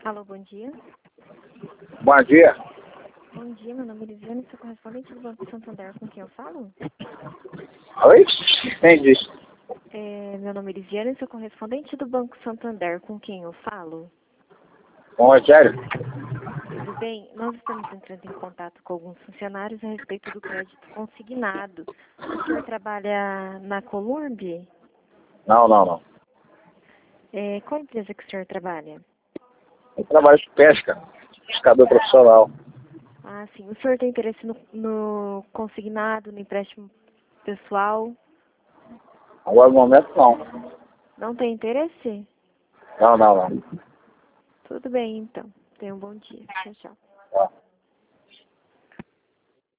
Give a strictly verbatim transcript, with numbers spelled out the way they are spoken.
Alô, bom dia. Bom dia. Bom dia, meu nome é Lisiane, sou correspondente do Banco Santander, com quem eu falo? Oi? Entendi. É, meu nome é Lisiane, sou correspondente do Banco Santander, com quem eu falo? Bom, Rogério. Tudo bem? Nós estamos entrando em contato com alguns funcionários a respeito do crédito consignado. O senhor trabalha na Columbi? Não, não, não. É, qual empresa que o senhor trabalha? Eu trabalho de pesca, pescador profissional. Ah, sim. O senhor tem interesse no, no consignado, no empréstimo pessoal? Agora no momento não. Não tem interesse? Não, não, não. Tudo bem, então. Tenha um bom dia. Tchau, tchau. Tá.